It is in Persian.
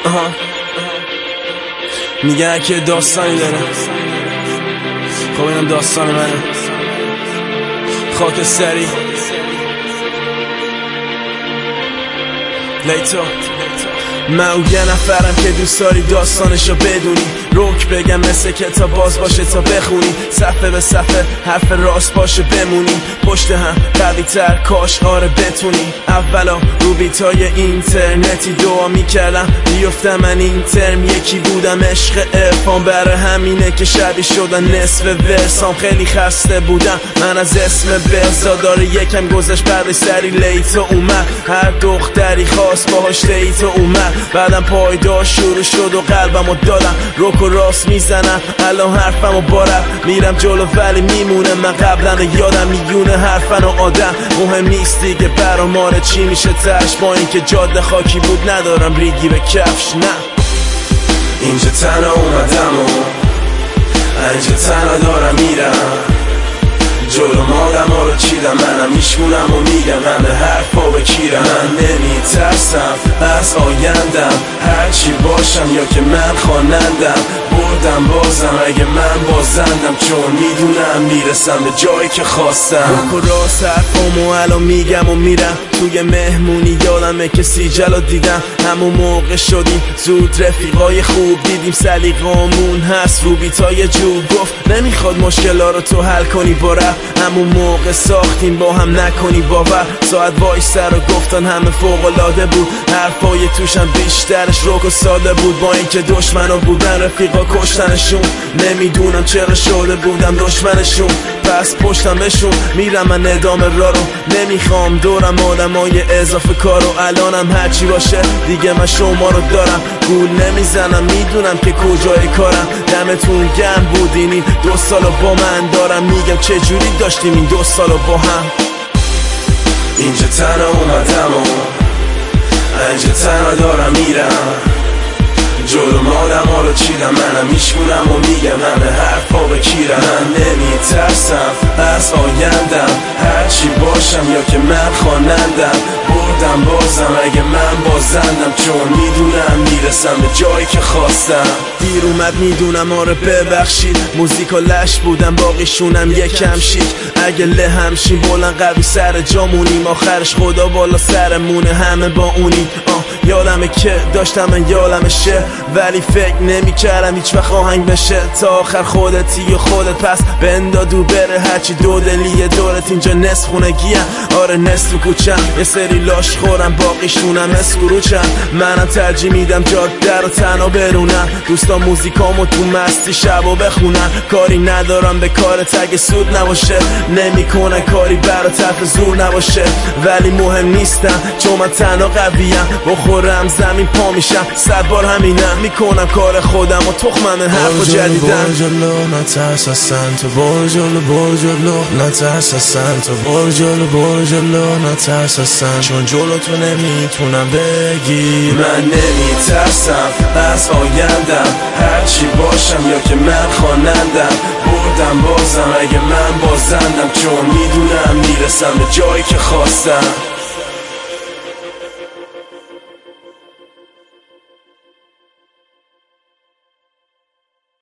میگن که داستانی داره، خب اینم داستان منه. خاکستری لیتو. من اون یه نفرم که دوست داری داستانشو بدونی، روک بگم مثل کتاب باز باشه تا بخونی، صفحه به صفحه حرف راست باشه بمونی، پشت هم قوی تر کاش آره بتونی. اولا رو بیتای اینترنتی دعا میکردم بیفتم من این ترم یکی بودم، عشق عرفان برای همینه که شبیه شدن نصف ورسام. خیلی خسته بودم من از اسم بهزاداره، یکم گذشت بعد سری لیتو اومد، هر دختری خواست باهاش دیتو اومد، بعدم پایدار شروع شد و قلبمو دادم، روک و راست میزنم الان حرفمو بارم میرم جلو ولی میمونه من قبلا یادم میونه حرفن و آدم مهم نیست دیگه براماره چی میشه تش، با اینکه جاده خاکی بود ندارم ریگی به کفش. نه اینجا تنها اومدم و اینجا تنها دارم میرم جلو مادم ها رو چیدم، منم میشمونم و میگم همه حرفا بکیرم. من نمیترسم از آیندم هرچی باشم یا که من خوانندم، بردم بازم اگه من بازندم، چون میدونم میرسم به جایی که خواستم. روک و راست حرفامو الان میگم و میرم، توی مهمونی یادمه که سیجلو دیدم، همون موقع شدیم زود رفیقای خوب، دیدیم سلیقامون هست رو بیتای جور، گفت نمیخواد مشکلا رو تو حل کنی با رپ، همون موقع ساختیم با هم نکنی باور، ساعت وایستر و گفتن همه فوق‌العاده بود، حرفای توشم بیشترش روک و ساده بود، با اینکه دشمنا بودن رفیقا کشتنشون، نمیدونم چرا شده بودم دشمنشون، پس پشتمشون میرم من ادامه را رو، نمیخوام دورم آدمای اضافه کارو، الانم هرچی باشه دیگه من شما رو دارم، گول نمیزنم میدونم که کجای کارم، دمتون گرم بودین این 2 سالو با من، دارم میگم چه جوری داشتیم این 2 سالو با هم. اینجا تنها اومدم و اینجا تنها دارم میرم جلو مادم ها رو چیدم، منم میشمونم و میگم همه حرفا بکیرم. من نمیترسم از آیندم هرچی باشم یا که من خوانندم، بردم بازم اگه من بازندم، چون میدونم میرسم به جایی که خواستم. دیر اومد میدونم آره ببخشید، موزیکا لش بودم باقیشونم یکم شیک، اگه له همشیم بلند قوی سر جامونیم، آخرش خدا بالا سرمونه همه با اونیم. یادمه که داشتم من یادمشه ولی فکر نمی کردم هیچ وقت آهنگ بشه، تا آخر خودتی و خودت پس بندادو بره، هرچی دو دلیه دورت اینجا نصف خونگیم، آره نصف کوچم، یه سری لاش خورم باقیشونم اسکروچم، منم ترجیح میدم جاده رو تنها برونم، دوستان موزیکامو تو مستی شبا بخونم، کاری ندارم به کار تگ سود نباشه، نمیکنه کاری برا طرف زور نباشه، ولی مهم نیستم چون من تنها قویم، بخورم زمین پا میشم 100 بار همینم، میکنم کار خودم و تخمم حرف و جدیدم. بار جلو نترس اصلا تو، بار جلو نترس اصلا تو، بار جلو نترس اصلا، چون جلو تو نمیتونم بگیر. من نمیترسم از آیندم هرچی باشم یا که من خوانندم، بردم بازم اگه من بازندم، چون میدونم میرسم به جایی که خواستم.